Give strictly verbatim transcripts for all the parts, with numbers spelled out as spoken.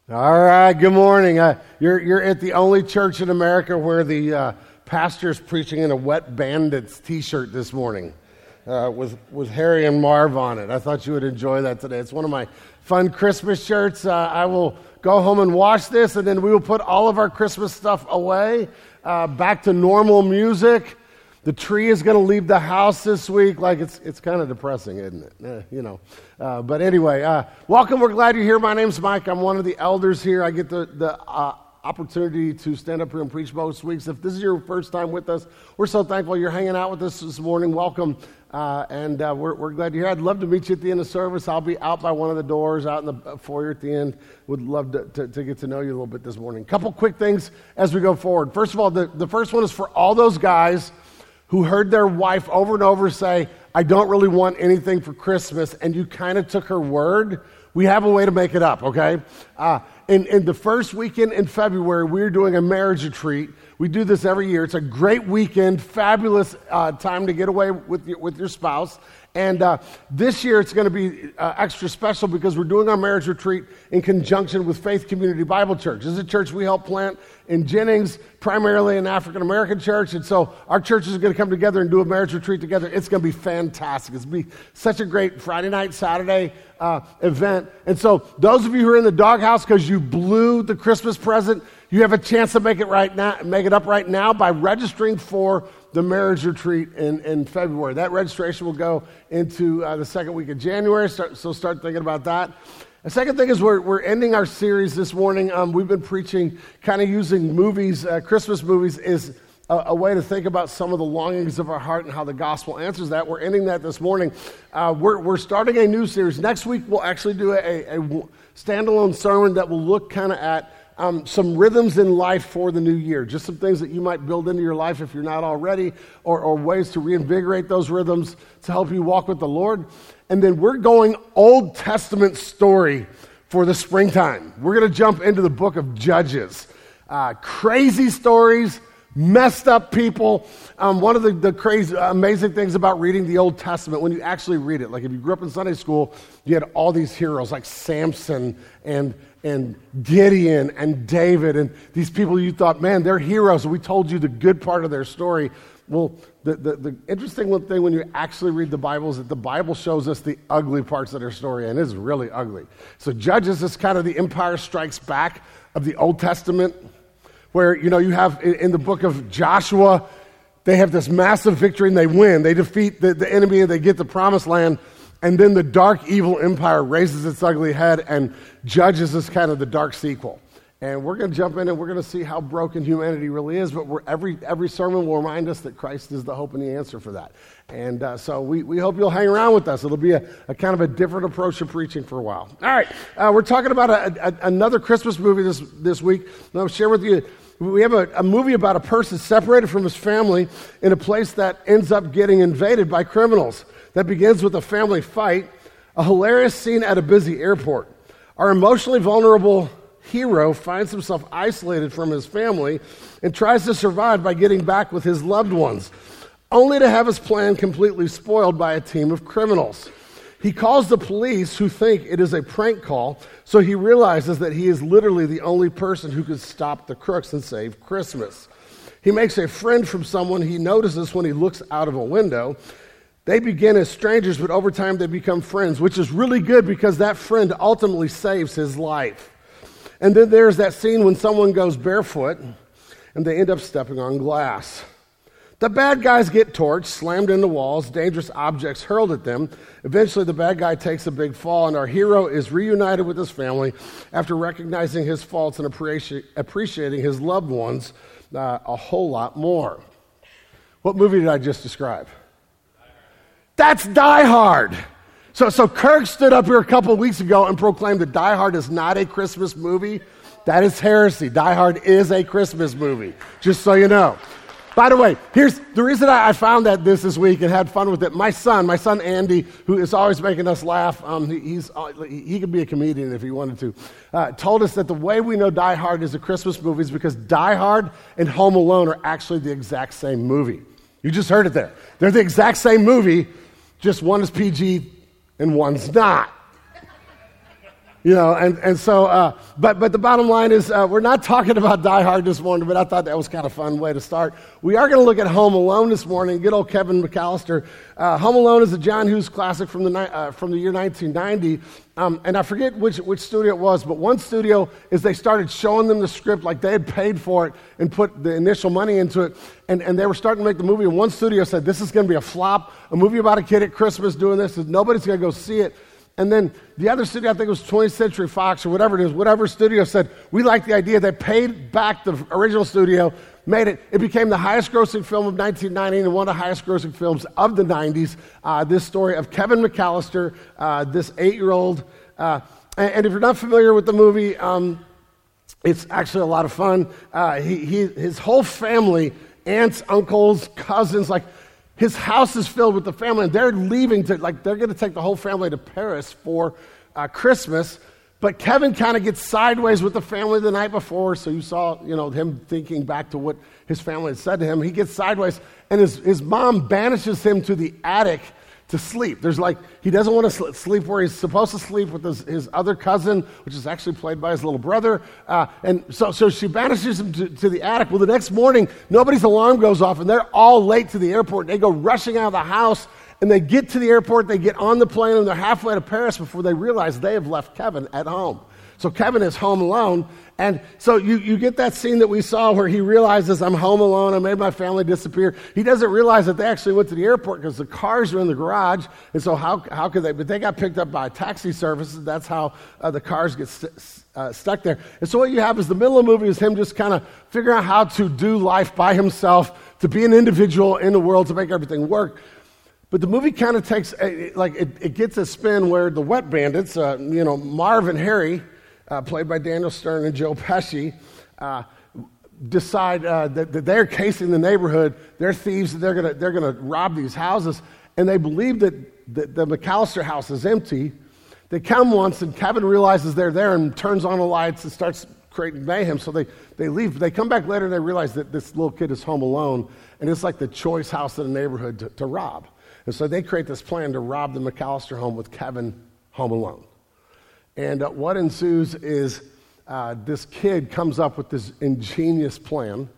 All right, good morning. Uh, you're you're at the only church in America where the uh, pastor's preaching in a Wet Bandits t-shirt this morning uh, with, with Harry and Marv on it. I thought you would enjoy that today. It's one of my fun Christmas shirts. Uh, I will go home and wash this, and then we will put all of our Christmas stuff away, uh, back to normal music. The tree is going to leave the house this week. Like, it's it's kind of depressing, isn't it? Eh, you know. Uh, but anyway, uh, welcome. We're glad you're here. My name's Mike. I'm one of the elders here. I get the, the uh, opportunity to stand up here and preach most weeks. If this is your first time with us, we're so thankful you're hanging out with us this morning. Welcome. Uh, and uh, we're, we're glad you're here. I'd love to meet you at the end of service. I'll be out by one of the doors, out in the foyer at the end. Would love to, to, to get to know you a little bit this morning. Couple quick things as we go forward. First of all, the, the first one is for all those guys who heard their wife over and over say, I don't really want anything for Christmas, and you kind of took her word. We have a way to make it up, okay? Uh, in, in the first weekend in February, we're doing a marriage retreat. We do this every year. It's a great weekend, fabulous uh, time to get away with your, with your spouse. And uh, this year it's going to be uh, extra special because we're doing our marriage retreat in conjunction with Faith Community Bible Church. This is a church we help plant in Jennings, primarily an African-American church. And so our church is going to come together and do a marriage retreat together. It's going to be fantastic. It's going to be such a great Friday night, Saturday uh, event. And so those of you who are in the doghouse because you blew the Christmas present, you have a chance to make it right now, make it up right now by registering for the marriage retreat in, in February. That registration will go into uh, the second week of January, start, so start thinking about that. The second thing is we're, we're ending our series this morning. Um, we've been preaching, kind of using movies, uh, Christmas movies, is a, a way to think about some of the longings of our heart and how the gospel answers that. We're ending that this morning. Uh, we're, we're starting a new series. Next week, we'll actually do a, a standalone sermon that will look kind of at Um, some rhythms in life for the new year, just some things that you might build into your life if you're not already, or, or ways to reinvigorate those rhythms to help you walk with the Lord. And then we're going Old Testament story for the springtime. We're going to jump into the book of Judges. Uh, crazy stories, messed up people. Um, one of the, the crazy, amazing things about reading the Old Testament, when you actually read it, like if you grew up in Sunday school, you had all these heroes like Samson and and Gideon and David and these people you thought, man, they're heroes. We told you the good part of their story. Well, the, the, the interesting one thing when you actually read the Bible is that the Bible shows us the ugly parts of their story, and it's really ugly. So Judges is kind of the Empire Strikes Back of the Old Testament, where, you know, you have in the book of Joshua, they have this massive victory and they win. They defeat the, the enemy and they get the promised land. And then the dark, evil empire raises its ugly head, and Judges is kind of the dark sequel. And we're going to jump in and we're going to see how broken humanity really is, but we're, every every sermon will remind us that Christ is the hope and the answer for that. And uh, so we, we hope you'll hang around with us. It'll be a, a kind of a different approach to preaching for a while. All right, uh, we're talking about a, a, another Christmas movie this, this week. And I'll share with you, we have a, a movie about a person separated from his family in a place that ends up getting invaded by criminals. That begins with a family fight, a hilarious scene at a busy airport. Our emotionally vulnerable hero finds himself isolated from his family and tries to survive by getting back with his loved ones, only to have his plan completely spoiled by a team of criminals. He calls the police, who think it is a prank call, so he realizes that he is literally the only person who could stop the crooks and save Christmas. He makes a friend from someone he notices when he looks out of a window. They begin as strangers, but over time they become friends, which is really good because that friend ultimately saves his life. And then there's that scene when someone goes barefoot and they end up stepping on glass. The bad guys get torched, slammed into walls, dangerous objects hurled at them. Eventually the bad guy takes a big fall, and our hero is reunited with his family after recognizing his faults and appreci- appreciating his loved ones uh, a whole lot more. What movie did I just describe? That's Die Hard. So, so Kirk stood up here a couple of weeks ago and proclaimed that Die Hard is not a Christmas movie. That is heresy. Die Hard is a Christmas movie, just so you know. By the way, here's the reason I, I found that this this week and had fun with it. My son, my son Andy, who is always making us laugh, um, he, he's uh, he could be a comedian if he wanted to, uh, told us that the way we know Die Hard is a Christmas movie is because Die Hard and Home Alone are actually the exact same movie. You just heard it there. They're the exact same movie, just one is P G and one's not. You know, and, and so, uh, but but the bottom line is uh, we're not talking about Die Hard this morning, but I thought that was kind of a fun way to start. We are going to look at Home Alone this morning, good old Kevin McAllister. Uh, Home Alone is a John Hughes classic from the ni- uh, from the year nineteen ninety, um, and I forget which, which studio it was, but one studio is they started showing them the script like they had paid for it and put the initial money into it, and, and they were starting to make the movie, and one studio said, this is going to be a flop, a movie about a kid at Christmas doing this, and nobody's going to go see it. And then the other studio, I think it was twentieth Century Fox or whatever it is, whatever studio said, we like the idea. They paid back the original studio, made it. It became the highest grossing film of nineteen ninety and one of the highest grossing films of the nineties. Uh, this story of Kevin McAllister, uh, this eight-year-old. Uh, and, and if you're not familiar with the movie, um, it's actually a lot of fun. Uh, he, he, his whole family, aunts, uncles, cousins, like, his house is filled with the family, and they're leaving to, like, they're going to take the whole family to Paris for uh, Christmas. But Kevin kind of gets sideways with the family the night before, so you saw, you know, him thinking back to what his family had said to him. He gets sideways, and his, his mom banishes him to the attic to sleep. There's like, he doesn't want to sleep where he's supposed to sleep with his, his other cousin, which is actually played by his little brother. Uh, and so, so she banishes him to, to the attic. Well, the next morning, nobody's alarm goes off, and they're all late to the airport. They go rushing out of the house, and they get to the airport, they get on the plane, and they're halfway to Paris before they realize they have left Kevin at home. So Kevin is home alone, and so you, you get that scene that we saw where he realizes, I'm home alone, I made my family disappear. He doesn't realize that they actually went to the airport because the cars are in the garage, and so how how could they, but they got picked up by taxi services, that's how uh, the cars get st- uh, stuck there. And so what you have is the middle of the movie is him just kind of figuring out how to do life by himself, to be an individual in the world, to make everything work. But the movie kind of takes, a, like, it, it gets a spin where the Wet Bandits, uh, you know, Marv and Harry, Uh, played by Daniel Stern and Joe Pesci, uh, decide uh, that, that they're casing the neighborhood. They're thieves. They're gonna they're gonna rob these houses, and they believe that the, the McAllister house is empty. They come once, and Kevin realizes they're there and turns on the lights and starts creating mayhem. So they they leave. They come back later and they realize that this little kid is home alone, and it's like the choice house in the neighborhood to, to rob. And so they create this plan to rob the McAllister home with Kevin home alone. And uh, what ensues is uh, this kid comes up with this ingenious plan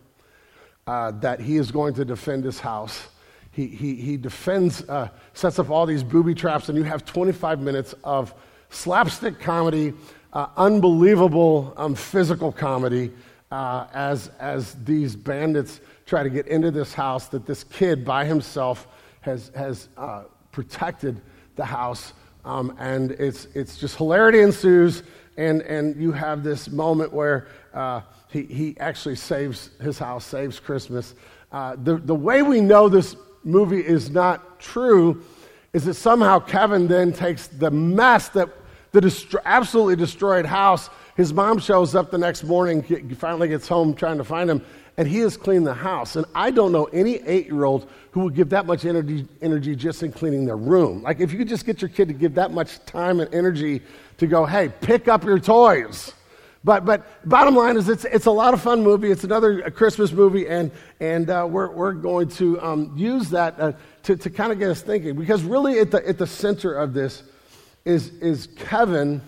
uh, that he is going to defend his house. He he, he defends, uh, sets up all these booby traps, and you have twenty-five minutes of slapstick comedy, uh, unbelievable um, physical comedy uh, as as these bandits try to get into this house that this kid by himself has has uh, protected the house. Um, and it's it's just hilarity ensues, and, and you have this moment where uh, he, he actually saves his house, saves Christmas. Uh, the, the way we know this movie is not true is that somehow Kevin then takes the mess, that the destro- absolutely destroyed house. His mom shows up the next morning, he finally gets home trying to find him, and he has cleaned the house. And I don't know any eight-year-old who would give that much energy, energy just in cleaning their room. Like, if you could just get your kid to give that much time and energy to go, hey, pick up your toys. But but bottom line is it's it's a lot of fun movie. It's another Christmas movie, and and uh, we're we're going to um, use that uh, to to kind of get us thinking, because really at the at the center of this is is Kevin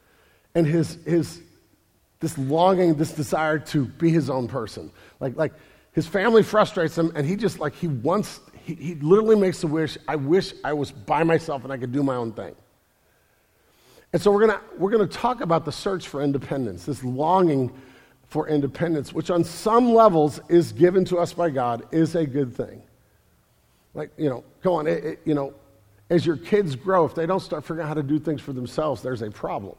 and his his this longing, this desire to be his own person. Like like his family frustrates him, and he just like he wants he, he literally makes a wish. I wish I was by myself and I could do my own thing. And so we're gonna we're gonna talk about the search for independence, this longing for independence, which on some levels is given to us by God, is a good thing. Like, you know, come on, it, it, you know, as your kids grow, if they don't start figuring out how to do things for themselves, there's a problem.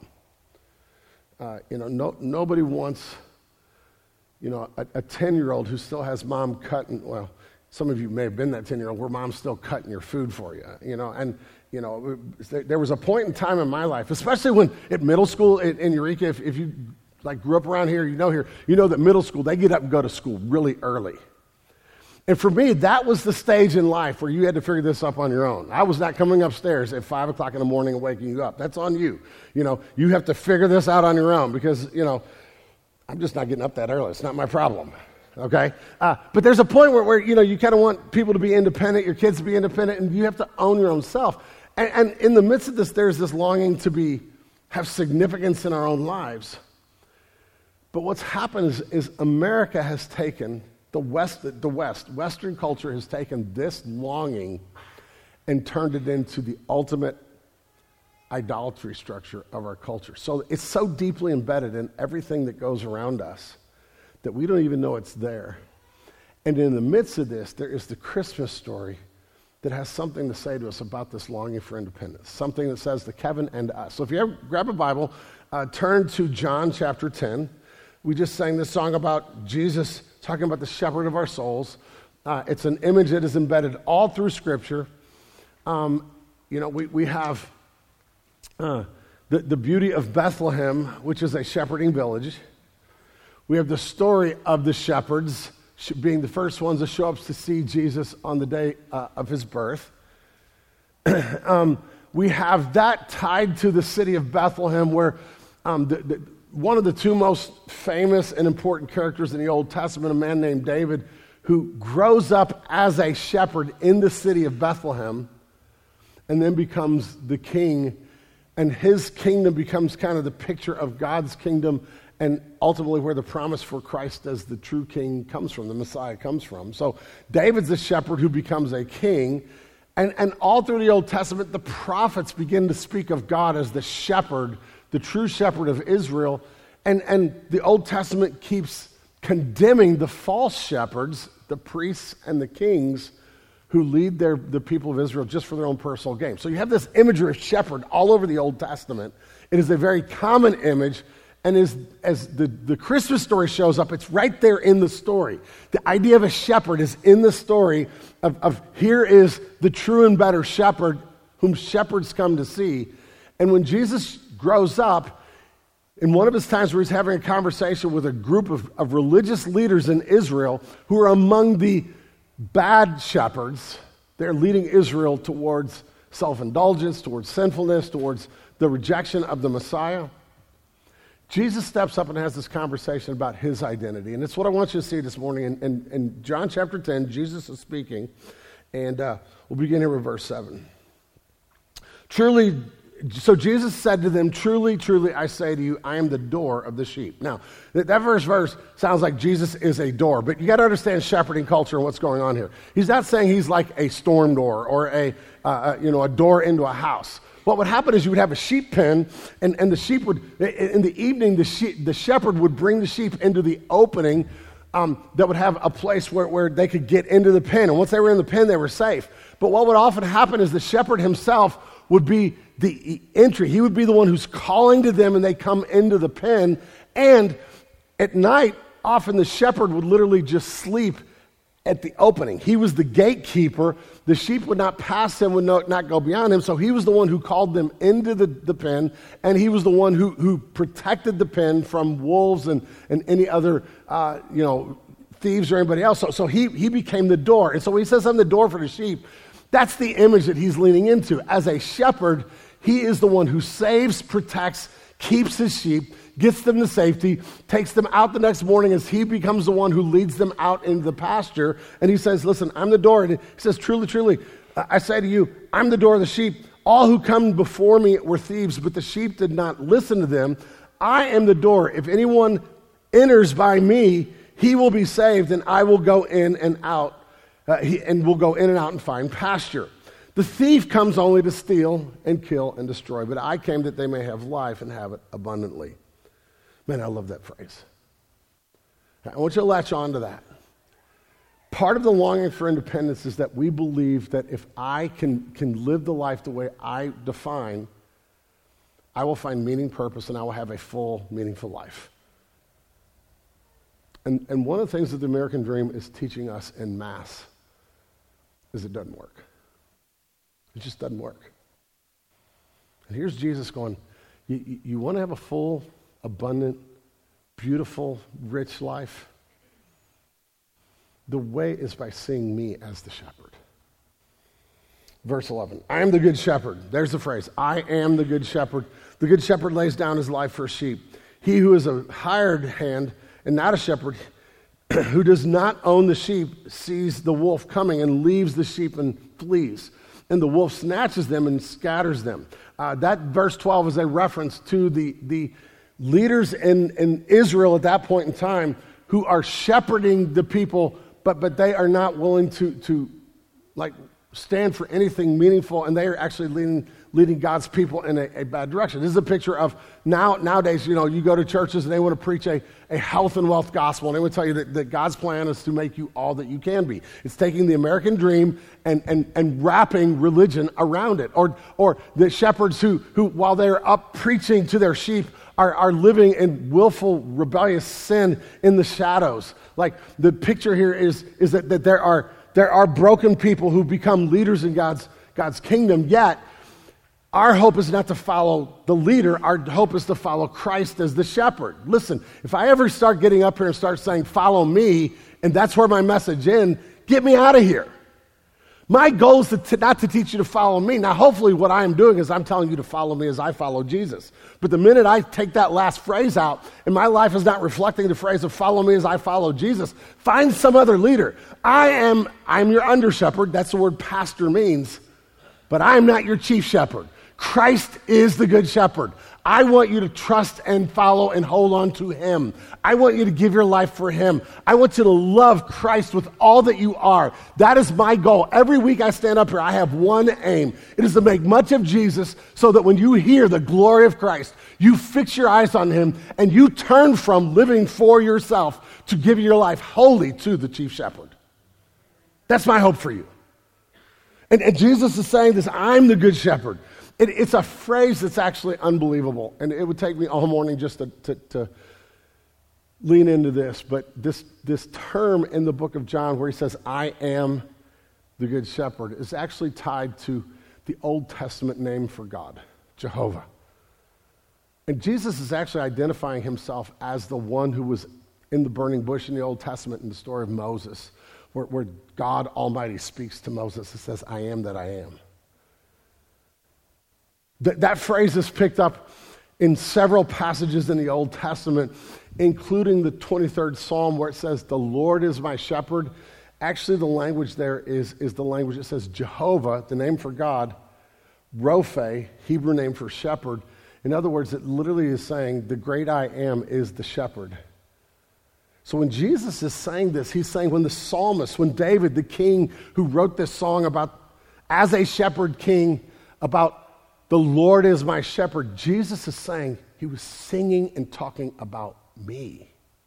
Uh, you know, no, nobody wants, you know, a ten-year-old who still has mom cutting, well, some of you may have been that ten-year-old where mom's still cutting your food for you, you know, and, you know, there was a point in time in my life, especially when at middle school in, in Eureka, if, if you, like, grew up around here, you know here, you know that middle school, they get up and go to school really early. And for me, that was the stage in life where you had to figure this up on your own. I was not coming upstairs at five o'clock in the morning and waking you up. That's on you. You know, you have to figure this out on your own because, you know, I'm just not getting up that early. It's not my problem, okay? Uh, but there's a point where, where you know, you kind of want people to be independent, your kids to be independent, and you have to own your own self. And, and in the midst of this, there's this longing to be have significance in our own lives. But what's happened is, is America has taken, the West, the West, Western culture has taken this longing and turned it into the ultimate idolatry structure of our culture. So it's so deeply embedded in everything that goes around us that we don't even know it's there. And in the midst of this, there is the Christmas story that has something to say to us about this longing for independence, something that says to Kevin and to us. So if you ever grab a Bible, uh, turn to John chapter ten. We just sang this song about Jesus talking about the shepherd of our souls. Uh, it's an image that is embedded all through Scripture. Um, you know, we, we have uh, the, the beauty of Bethlehem, which is a shepherding village. We have the story of the shepherds being the first ones to show up to see Jesus on the day uh, of his birth. um, we have that tied to the city of Bethlehem, where um, the, the, one of the two most famous and important characters in the Old Testament, a man named David, who grows up as a shepherd in the city of Bethlehem and then becomes the king, and his kingdom becomes kind of the picture of God's kingdom and ultimately where the promise for Christ as the true king comes from, the Messiah comes from. So David's the shepherd who becomes a king. And, and all through the Old Testament, the prophets begin to speak of God as the shepherd, the true shepherd of Israel. And, and the Old Testament keeps condemning the false shepherds, the priests and the kings, who lead their, the people of Israel just for their own personal gain. So you have this imagery of shepherd all over the Old Testament. It is a very common image. And as, as the, the Christmas story shows up, it's right there in the story. The idea of a shepherd is in the story of, of here is the true and better shepherd whom shepherds come to see. And when Jesus grows up, in one of his times where he's having a conversation with a group of, of religious leaders in Israel who are among the bad shepherds, they're leading Israel towards self-indulgence, towards sinfulness, towards the rejection of the Messiah. Jesus steps up and has this conversation about his identity. And it's what I want you to see this morning. In, in, in John chapter ten, Jesus is speaking. And uh, we'll begin here with verse seven. Truly, so Jesus said to them, truly, truly, I say to you, I am the door of the sheep. Now, that, that first verse sounds like Jesus is a door. But you got to understand shepherding culture and what's going on here. He's not saying he's like a storm door or a, uh, you know, a door into a house. What would happen is you would have a sheep pen, and, and the sheep would, in the evening, the, sheep, the shepherd would bring the sheep into the opening um, that would have a place where, where they could get into the pen. And once they were in the pen, they were safe. But what would often happen is the shepherd himself would be the entry. He would be the one who's calling to them, and they come into the pen. And at night, often the shepherd would literally just sleep at the opening. He was the gatekeeper. The sheep would not pass him, would not, not go beyond him, so he was the one who called them into the, the pen, and he was the one who, who protected the pen from wolves and, and any other, uh, you know, thieves or anybody else. So, so he, he became the door. And so when he says, I'm the door for the sheep, that's the image that he's leaning into. As a shepherd, he is the one who saves, protects, keeps his sheep, gets them to safety, takes them out the next morning as he becomes the one who leads them out into the pasture. And he says, listen, I'm the door. And he says, truly, truly, I say to you, I'm the door of the sheep. All who come before me were thieves, but the sheep did not listen to them. I am the door. If anyone enters by me, he will be saved, and I will go in and out, uh, he, and will go in and out and find pasture. The thief comes only to steal and kill and destroy, but I came that they may have life and have it abundantly. Man, I love that phrase. I want you to latch on to that. Part of the longing for independence is that we believe that if I can, can live the life the way I define, I will find meaning, purpose, and I will have a full, meaningful life. And, and one of the things that the American dream is teaching us en masse is it doesn't work. It just doesn't work. And here's Jesus going, you, you, you want to have a full, abundant, beautiful, rich life? The way is by seeing me as the shepherd. Verse eleven, I am the good shepherd. There's the phrase, I am the good shepherd. The good shepherd lays down his life for sheep. He who is a hired hand and not a shepherd, who does not own the sheep, sees the wolf coming and leaves the sheep and flees. and the wolf snatches them and scatters them. Uh, that verse twelve is a reference to the, the leaders in, in Israel at that point in time who are shepherding the people, but, but they are not willing to, to like stand for anything meaningful, and they are actually leading leading God's people in a, a bad direction. This is a picture of now nowadays, you know, you go to churches and they want to preach a, a health and wealth gospel, and they would tell you that, that God's plan is to make you all that you can be. It's taking the American dream and, and, and wrapping religion around it. Or or the shepherds who, who while they're up preaching to their sheep, are, are living in willful, rebellious sin in the shadows. Like the picture here is, is that, that there are there are broken people who become leaders in God's God's kingdom, yet our hope is not to follow the leader. Our hope is to follow Christ as the shepherd. Listen, if I ever start getting up here and start saying, follow me, and that's where my message ends, get me out of here. My goal is to, to, not to teach you to follow me. Now, hopefully what I am doing is I'm telling you to follow me as I follow Jesus. But the minute I take that last phrase out and my life is not reflecting the phrase of follow me as I follow Jesus, find some other leader. I am I'm your under shepherd. That's the word pastor means. But I am not your chief shepherd. Christ is the good shepherd. I want you to trust and follow and hold on to him. I want you to give your life for him. I want you to love Christ with all that you are. That is my goal. Every week I stand up here, I have one aim. It is to make much of Jesus so that when you hear the glory of Christ, you fix your eyes on him and you turn from living for yourself to give your life wholly to the chief shepherd. That's my hope for you. And, and Jesus is saying this, I'm the good shepherd. It, it's a phrase that's actually unbelievable, and it would take me all morning just to, to, to lean into this, but this, this term in the book of John where he says, I am the good shepherd, is actually tied to the Old Testament name for God, Jehovah. And Jesus is actually identifying himself as the one who was in the burning bush in the Old Testament in the story of Moses, where, where God Almighty speaks to Moses and says, I am that I am. Th- that phrase is picked up in several passages in the Old Testament, including the twenty-third Psalm where it says, the Lord is my shepherd. Actually, the language there is, is the language that says Jehovah, the name for God, Rophe, Hebrew name for shepherd. In other words, it literally is saying, the great I am is the shepherd. So when Jesus is saying this, he's saying when the psalmist, when David, the king who wrote this song about, as a shepherd king, about the Lord is my shepherd, Jesus is saying he was singing and talking about me.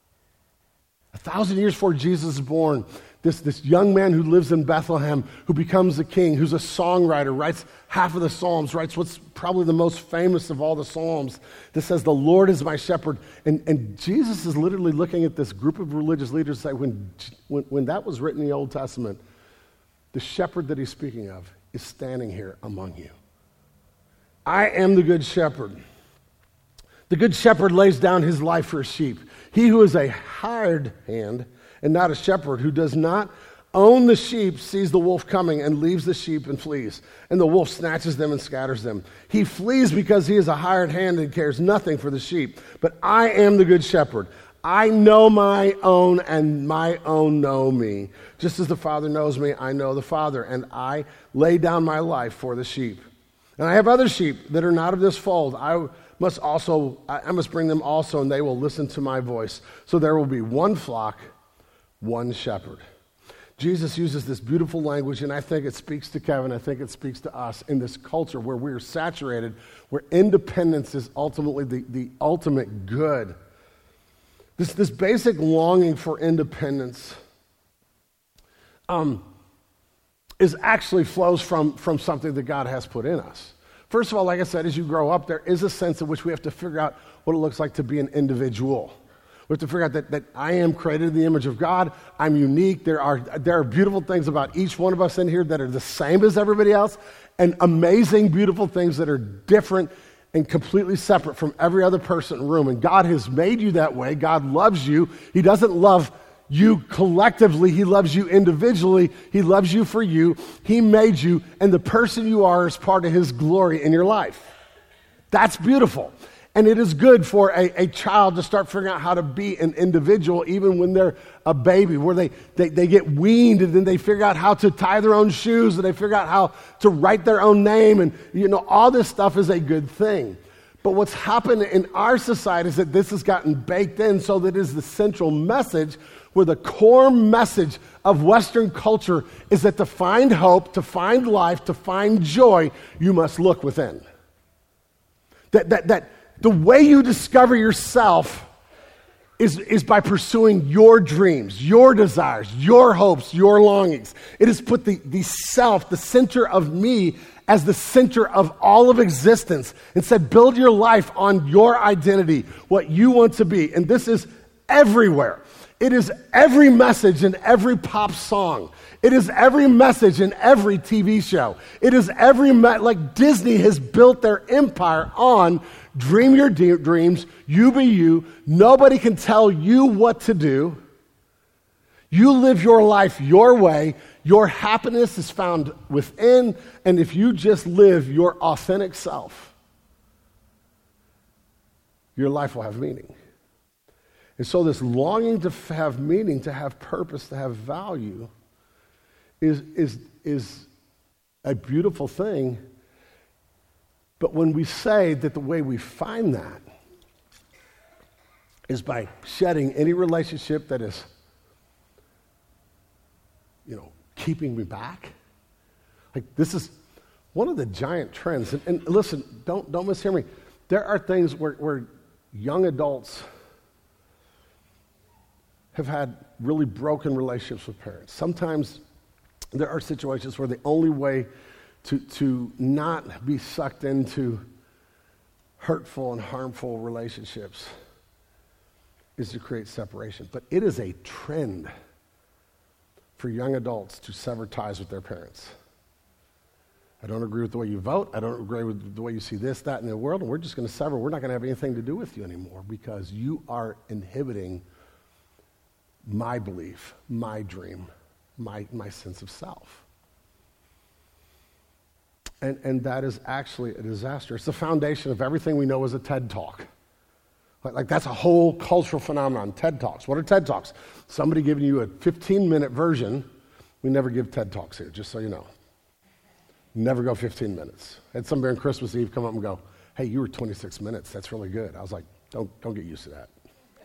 A thousand years before Jesus is born, this, this young man who lives in Bethlehem, who becomes a king, who's a songwriter, writes half of the Psalms, writes what's probably the most famous of all the Psalms, that says, the Lord is my shepherd. And, and Jesus is literally looking at this group of religious leaders and say, when, when, when that was written in the Old Testament, the shepherd that he's speaking of is standing here among you. I am the good shepherd. The good shepherd lays down his life for his sheep. He who is a hired hand and not a shepherd, who does not own the sheep, sees the wolf coming and leaves the sheep and flees. And the wolf snatches them and scatters them. He flees because he is a hired hand and cares nothing for the sheep. But I am the good shepherd. I know my own, and my own know me. Just as the Father knows me, I know the Father, and I lay down my life for the sheep. And I have other sheep that are not of this fold. I must also, I must bring them also, and they will listen to my voice. So there will be one flock, one shepherd. Jesus uses this beautiful language, and I think it speaks to Kevin, I think it speaks to us in this culture where we're saturated, where independence is ultimately the, the ultimate good. This, this basic longing for independence um, is actually flows from, from something that God has put in us. First of all, like I said, as you grow up, there is a sense in which we have to figure out what it looks like to be an individual. We have to figure out that, that I am created in the image of God. I'm unique. There are, there are beautiful things about each one of us in here that are the same as everybody else, and amazing, beautiful things that are different and completely separate from every other person in the room. And God has made you that way. God loves you. He doesn't love you collectively. He loves you individually. He loves you for you. He made you, and the person you are is part of his glory in your life. That's beautiful. And it is good for a, a child to start figuring out how to be an individual even when they're a baby, where they, they, they get weaned and then they figure out how to tie their own shoes and they figure out how to write their own name. And, you know, all this stuff is a good thing. But what's happened in our society is that this has gotten baked in so that it is the central message, where the core message of Western culture is that to find hope, to find life, to find joy, you must look within. That, that, that the way you discover yourself is, is by pursuing your dreams, your desires, your hopes, your longings. It has put the, the self, the center of me, as the center of all of existence, and said, build your life on your identity, what you want to be. And this is everywhere. It is every message in every pop song. It is every message in every T V show. It is every, me- like Disney has built their empire on dream your de- dreams, you be you, nobody can tell you what to do. You live your life your way. Your happiness is found within, and if you just live your authentic self, your life will have meaning. And so this longing to have meaning, to have purpose, to have value is, is, is a beautiful thing. But when we say that the way we find that is by shedding any relationship that is, you know, keeping me back, like this is one of the giant trends. And, and listen, don't, don't mishear me. There are things where, where young adults have had really broken relationships with parents. Sometimes there are situations where the only way to, to not be sucked into hurtful and harmful relationships is to create separation. But it is a trend for young adults to sever ties with their parents. I don't agree with the way you vote. I don't agree with the way you see this, that, in the world, and we're just going to sever. We're not going to have anything to do with you anymore because you are inhibiting my belief, my dream, my, my sense of self. And, and that is actually a disaster. It's the foundation of everything we know as a TED Talk. Like, like that's a whole cultural phenomenon, TED Talks. What are TED Talks? Somebody giving you a fifteen-minute version. We never give TED Talks here, just so you know. Never go fifteen minutes. I had somebody on Christmas Eve come up and go, hey, you were twenty-six minutes. That's really good. I was like, don't, don't get used to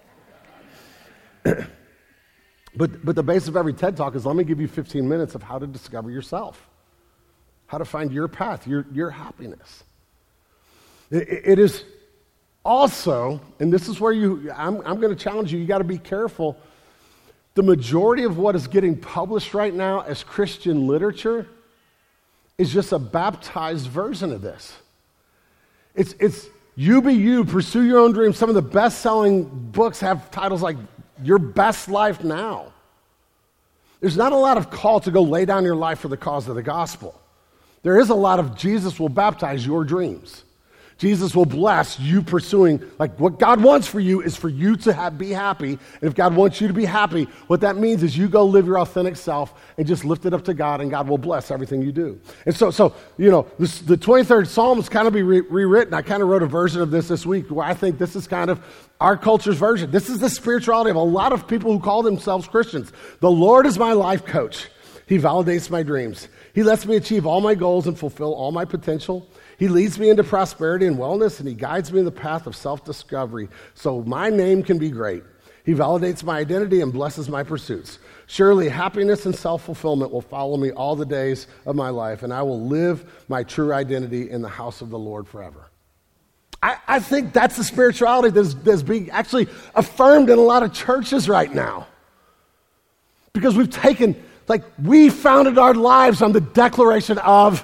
that. But, but the base of every TED Talk is let me give you fifteen minutes of how to discover yourself, how to find your path, your, your happiness. It, it is also, and this is where you, I'm, I'm going to challenge you, you got to be careful. The majority of what is getting published right now as Christian literature is just a baptized version of this. It's, it's you be you, pursue your own dreams. Some of the best-selling books have titles like Your Best Life Now. There's not a lot of call to go lay down your life for the cause of the gospel. There is a lot of Jesus will baptize your dreams. Jesus will bless you pursuing, like what God wants for you is for you to have, be happy. And if God wants you to be happy, what that means is you go live your authentic self and just lift it up to God, and God will bless everything you do. And so, so you know, this, the twenty-third Psalm is kind of be re- rewritten. I kind of wrote a version of this this week where I think this is kind of our culture's version. This is the spirituality of a lot of people who call themselves Christians. The Lord is my life coach. He validates my dreams. He lets me achieve all my goals and fulfill all my potential. He leads me into prosperity and wellness, and he guides me in the path of self-discovery so my name can be great. He validates my identity and blesses my pursuits. Surely happiness and self-fulfillment will follow me all the days of my life, and I will live my true identity in the house of the Lord forever. I, I think that's the spirituality that's, that's being actually affirmed in a lot of churches right now. Because we've taken, like, we founded our lives on the declaration of...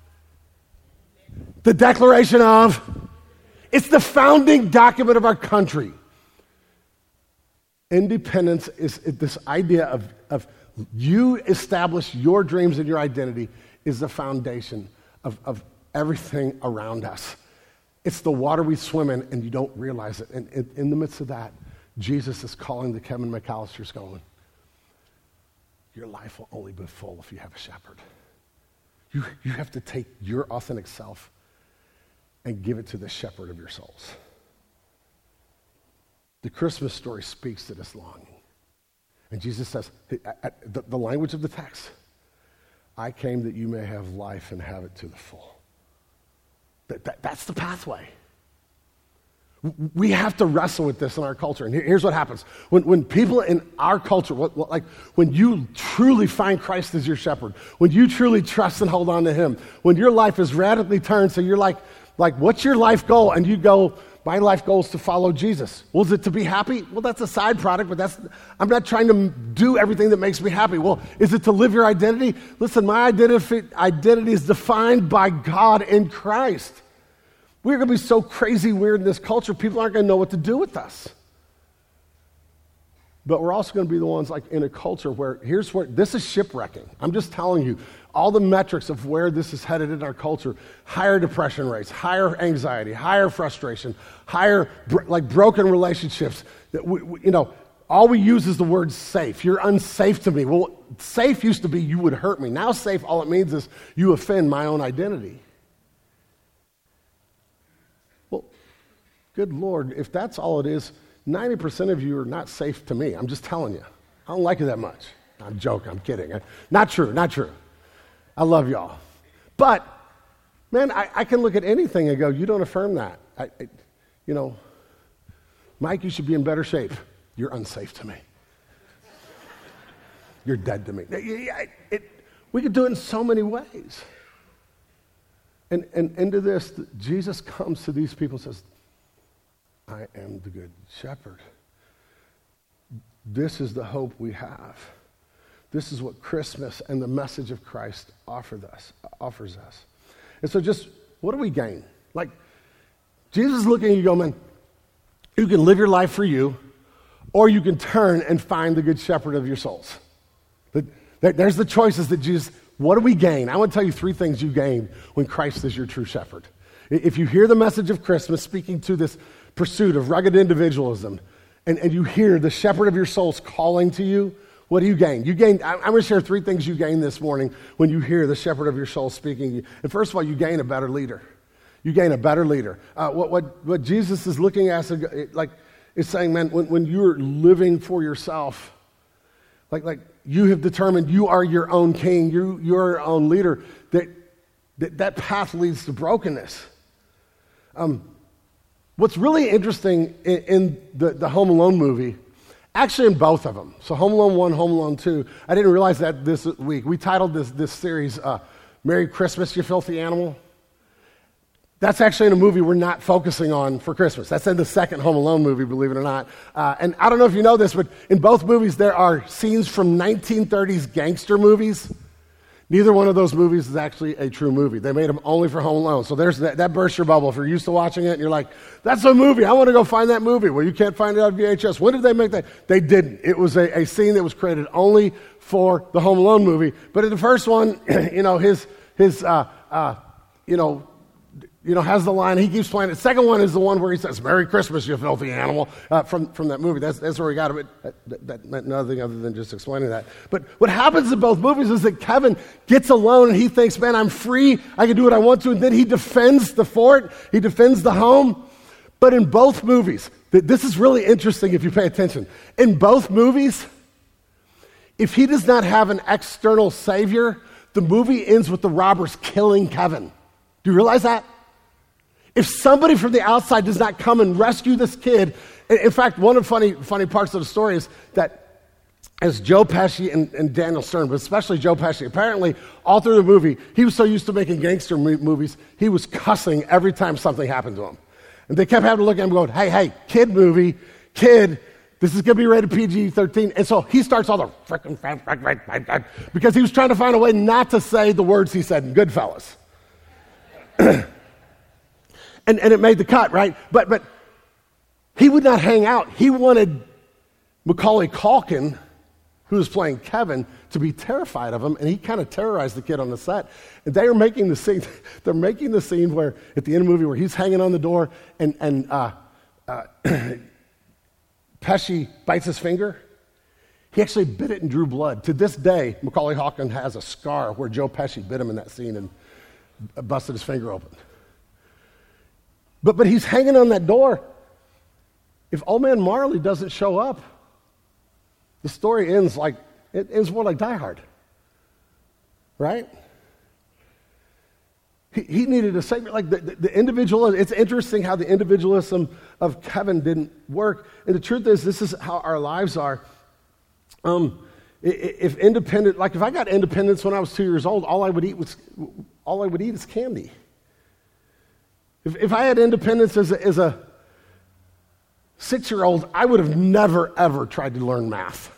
The Declaration of, it's the founding document of our country. Independence is this idea of, of you establish your dreams and your identity is the foundation of, of everything around us. It's the water we swim in and you don't realize it. And in, in the midst of that, Jesus is calling the Kevin McAllisters going, your life will only be full if you have a shepherd. You, you have to take your authentic self and give it to the shepherd of your souls. The Christmas story speaks to this longing. And Jesus says, the, the language of the text, I came that you may have life and have it to the full. That, that, that's the pathway. We have to wrestle with this in our culture. And here's what happens. When, when people in our culture, what, what, like when you truly find Christ as your shepherd, when you truly trust and hold on to him, when your life is radically turned, so you're like, like, what's your life goal? And you go, my life goal is to follow Jesus. Well, is it to be happy? Well, that's a side product, but that's, I'm not trying to do everything that makes me happy. Well, is it to live your identity? Listen, my identity, identity is defined by God in Christ. We're going to be so crazy weird in this culture, people aren't going to know what to do with us. But we're also going to be the ones like in a culture where, here's where, this is shipwrecking. I'm just telling you, all the metrics of where this is headed in our culture, higher depression rates, higher anxiety, higher frustration, higher, like broken relationships. That we, we, you know, all we use is the word safe. You're unsafe to me. Well, safe used to be you would hurt me. Now safe, all it means is you offend my own identity. Good Lord, if that's all it is, ninety percent of you are not safe to me. I'm just telling you. I don't like you that much. I'm joking. I'm kidding. Not true. Not true. I love y'all. But, man, I, I can look at anything and go, you don't affirm that. I, I, you know, Mike, you should be in better shape. You're unsafe to me. You're dead to me. It, it, we could do it in so many ways. And, and into this, Jesus comes to these people and says, I am the good shepherd. This is the hope we have. This is what Christmas and the message of Christ offers us, offers us. And so just, what do we gain? Like, Jesus is looking at you going, man, you can live your life for you, or you can turn and find the good shepherd of your souls. There's the choices that Jesus, what do we gain? I want to tell you three things you gain when Christ is your true shepherd. If you hear the message of Christmas speaking to this pursuit of rugged individualism, and, and you hear the shepherd of your souls calling to you, what do you gain? You gain. I'm going to share three things you gain this morning when you hear the shepherd of your soul speaking to you. And first of all, you gain a better leader. You gain a better leader. Uh, what, what, what Jesus is looking at, like, is saying, man, when, when you're living for yourself, like, like you have determined you are your own king, you, you're your own leader, that, that, that path leads to brokenness. Um, what's really interesting in, in the, the Home Alone movie, actually in both of them, so Home Alone one, Home Alone two, I didn't realize that this week. We titled this, this series, uh, Merry Christmas, You Filthy Animal. That's actually in a movie we're not focusing on for Christmas. That's in the second Home Alone movie, believe it or not. Uh, and I don't know if you know this, but in both movies there are scenes from nineteen thirties gangster movies. Neither one of those movies is actually a true movie. They made them only for Home Alone. So there's that, that bursts your bubble. If you're used to watching it and you're like, that's a movie, I want to go find that movie. Well, you can't find it on V H S. When did they make that? They didn't. It was a, a scene that was created only for the Home Alone movie. But in the first one, you know, his, his uh, uh, you know, you know, has the line, he keeps playing it. Second one is the one where he says, Merry Christmas, you filthy animal, uh, from, from that movie. That's, that's where he got it. That, that, that meant nothing other than just explaining that. But what happens in both movies is that Kevin gets alone and he thinks, man, I'm free, I can do what I want to, and then he defends the fort, he defends the home. But in both movies, this is really interesting if you pay attention. In both movies, if he does not have an external savior, the movie ends with the robbers killing Kevin. Do you realize that? If somebody from the outside does not come and rescue this kid, in fact, one of the funny, funny parts of the story is that as Joe Pesci and, and Daniel Stern, but especially Joe Pesci, apparently all through the movie, he was so used to making gangster movies, he was cussing every time something happened to him. And they kept having to look at him going, hey, hey, kid movie, kid, this is going to be rated P G thirteen. And so he starts all the frickin' because he was trying to find a way not to say the words he said in Goodfellas. And, and it made the cut, right? But but he would not hang out. He wanted Macaulay Culkin, who was playing Kevin, to be terrified of him, and he kind of terrorized the kid on the set. And they are making the scene. They're making the scene where at the end of the movie where he's hanging on the door, and and uh, uh, Pesci bites his finger. He actually bit it and drew blood. To this day, Macaulay Culkin has a scar where Joe Pesci bit him in that scene and busted his finger open. But but he's hanging on that door. if old man Marley doesn't show up, the story ends like, it ends more like Die Hard, right? He, he needed a savior. Like the, the, the individual, it's interesting how the individualism of Kevin didn't work. And the truth is, this is how our lives are. Um, if independent, like if I got independence when I was two years old, all I would eat was, all I would eat is candy. If, if I had independence as a, as a six-year-old, I would have never, ever tried to learn math.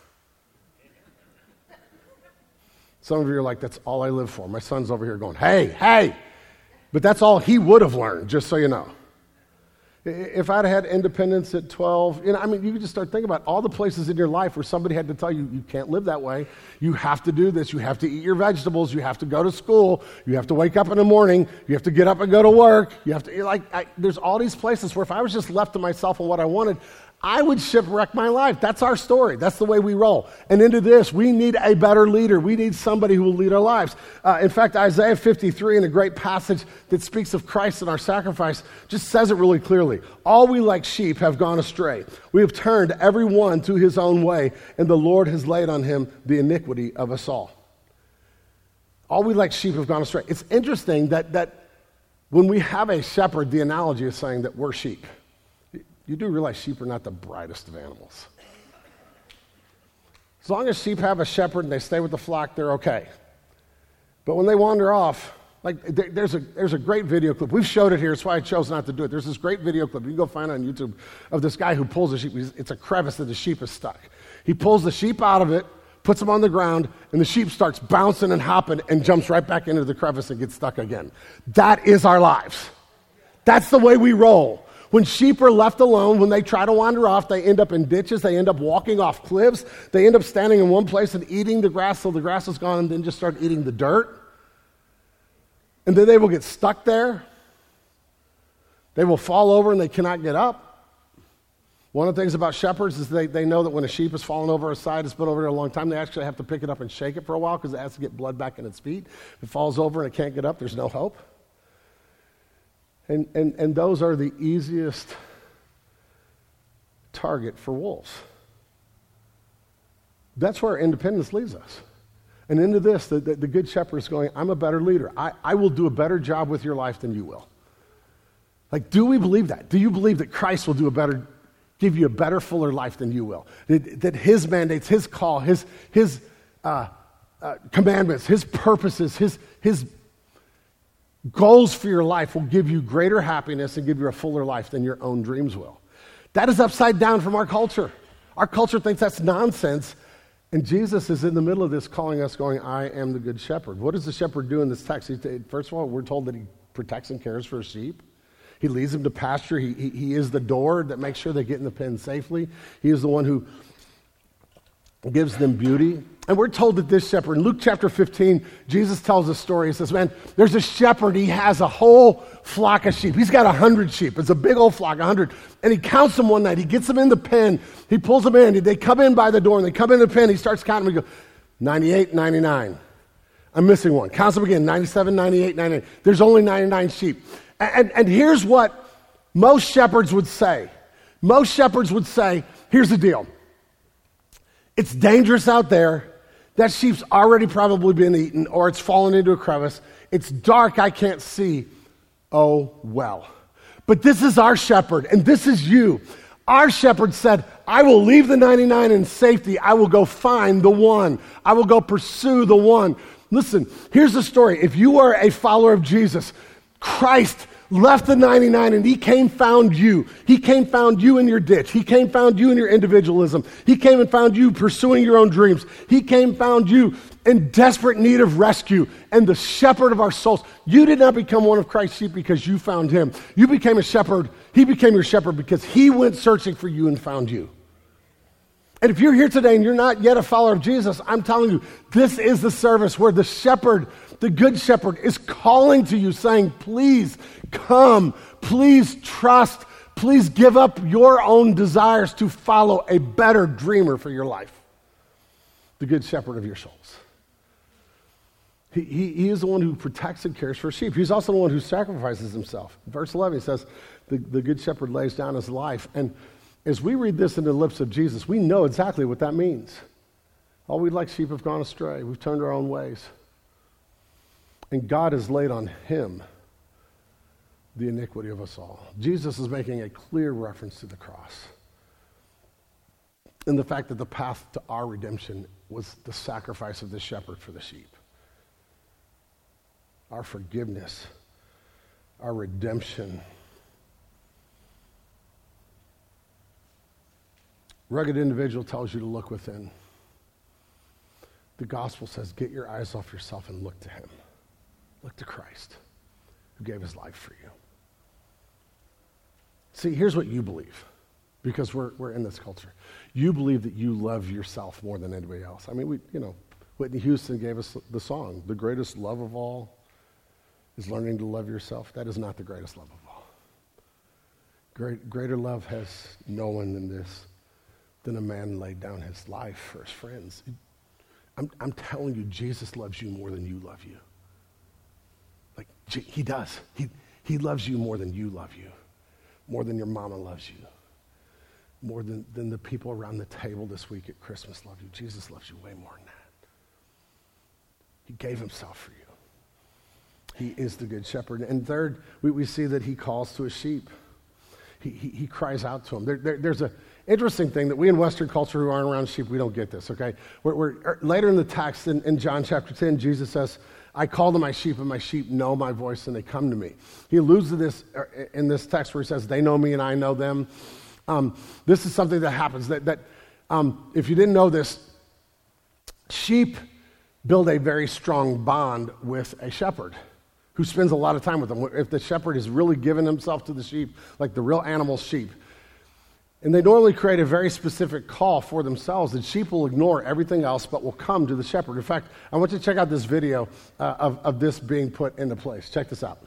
Some of you are like, that's all I live for. My son's over here going, hey, hey. But that's all he would have learned, just so you know. If I'd had independence at twelve, you know, I mean, you could just start thinking about all the places in your life where somebody had to tell you, you can't live that way. You have to do this. You have to eat your vegetables. You have to go to school. You have to wake up in the morning. You have to get up and go to work. You have to, like, I, there's all these places where if I was just left to myself and what I wanted, I would shipwreck my life. That's our story. That's the way we roll. And into this, we need a better leader. We need somebody who will lead our lives. Uh, in fact, Isaiah fifty-three, in a great passage that speaks of Christ and our sacrifice, just says it really clearly. All we like sheep have gone astray. We have turned every one to his own way, and the Lord has laid on him the iniquity of us all. All we like sheep have gone astray. It's interesting that, that when we have a shepherd, the analogy is saying that we're sheep. You do realize sheep are not the brightest of animals. As long as sheep have a shepherd and they stay with the flock, they're okay. But when they wander off, like there's a there's a great video clip. We've showed it here. That's why I chose not to do it. There's this great video clip. You can go find it on YouTube of this guy who pulls a sheep. It's a crevice that the sheep is stuck. He pulls the sheep out of it, puts them on the ground, and the sheep starts bouncing and hopping and jumps right back into the crevice and gets stuck again. That is our lives. That's the way we roll. When sheep are left alone, when they try to wander off, they end up in ditches, they end up walking off cliffs, they end up standing in one place and eating the grass till the grass is gone and then just start eating the dirt. And then they will get stuck there. They will fall over and they cannot get up. One of the things about shepherds is they, they know that when a sheep has fallen over a side, it's been over there a long time, they actually have to pick it up and shake it for a while because it has to get blood back in its feet. If it falls over and it can't get up, there's no hope. And, and, and those are the easiest target for wolves. That's where independence leads us. And into this, the, the, the good shepherd is going, I'm a better leader. I, I will do a better job with your life than you will. Like, do we believe that? Do you believe that Christ will do a better, give you a better, fuller life than you will? That, that his mandates, his call, his, his uh, uh, commandments, his purposes, his, his goals for your life will give you greater happiness and give you a fuller life than your own dreams will. That is upside down from our culture. Our culture thinks that's nonsense, and Jesus is in the middle of this calling us going, I am the good shepherd. What does the shepherd do in this text? He, first of all, we're told that he protects and cares for his sheep. He leads them to pasture. He, he, he is the door that makes sure they get in the pen safely. He is the one who gives them beauty. And we're told that this shepherd, in Luke chapter fifteen, Jesus tells a story. He says, man, there's a shepherd. He has a whole flock of sheep. He's got a hundred sheep. It's a big old flock, a hundred. And he counts them one night. He gets them in the pen. He pulls them in. They come in by the door, and they come in the pen. He starts counting them. He goes, ninety-eight, ninety-nine. I'm missing one. Counts them again, ninety-seven, ninety-eight, ninety-nine. There's only ninety-nine sheep. And, and, and here's what most shepherds would say. Most shepherds would say, here's the deal. It's dangerous out there. That sheep's already probably been eaten, or it's fallen into a crevice. It's dark, I can't see. Oh, well. But this is our shepherd, and this is you. Our shepherd said, I will leave the ninety-nine in safety. I will go find the one. I will go pursue the one. Listen, here's the story. If you are a follower of Jesus, Christ left the ninety-nine and he came found you. He came found you in your ditch. He came found you in your individualism. He came and found you pursuing your own dreams. He came found you in desperate need of rescue and the shepherd of our souls. You did not become one of Christ's sheep because you found him. You became a shepherd. He became your shepherd because he went searching for you and found you. And if you're here today and you're not yet a follower of Jesus, I'm telling you, this is the service where the shepherd, the good shepherd, is calling to you saying, please come, please trust, please give up your own desires to follow a better dreamer for your life, the good shepherd of your souls. He, he, he is the one who protects and cares for sheep. He's also the one who sacrifices himself. In verse eleven, he says, the, the good shepherd lays down his life. And as we read this in the lips of Jesus, we know exactly what that means. All we like sheep have gone astray. We've turned our own ways. And God has laid on him the iniquity of us all. Jesus is making a clear reference to the cross and the fact that the path to our redemption was the sacrifice of the shepherd for the sheep. Our forgiveness, our redemption. Rugged Individual tells you to look within. The gospel says, get your eyes off yourself and look to him. Look to Christ, who gave his life for you. See, here's what you believe, because we're we're in this culture. You believe that you love yourself more than anybody else. I mean, we, you know, Whitney Houston gave us the song, the greatest love of all is learning to love yourself. That is not the greatest love of all. Great, greater love has no one than this, than a man laid down his life for his friends. I'm, I'm telling you, Jesus loves you more than you love you. Like, he does. He, he loves you more than you love you, more than your mama loves you, more than, than the people around the table this week at Christmas love you. Jesus loves you way more than that. He gave himself for you. He is the good shepherd. And third, we, we see that he calls to his sheep. He, he, he cries out to them. There, there, there's an interesting thing that we in Western culture who aren't around sheep, we don't get this, okay? We're, we're, later in the text, in, in John chapter ten, Jesus says, I call to my sheep, and my sheep know my voice, and they come to me. He alludes to this in this text where he says, they know me and I know them. Um, this is something that happens. That, that um, if you didn't know this, sheep build a very strong bond with a shepherd who spends a lot of time with them. If the shepherd has really given himself to the sheep, like the real animal sheep, and they normally create a very specific call for themselves, and sheep will ignore everything else but will come to the shepherd. In fact, I want you to check out this video uh, of, of this being put into place. Check this out.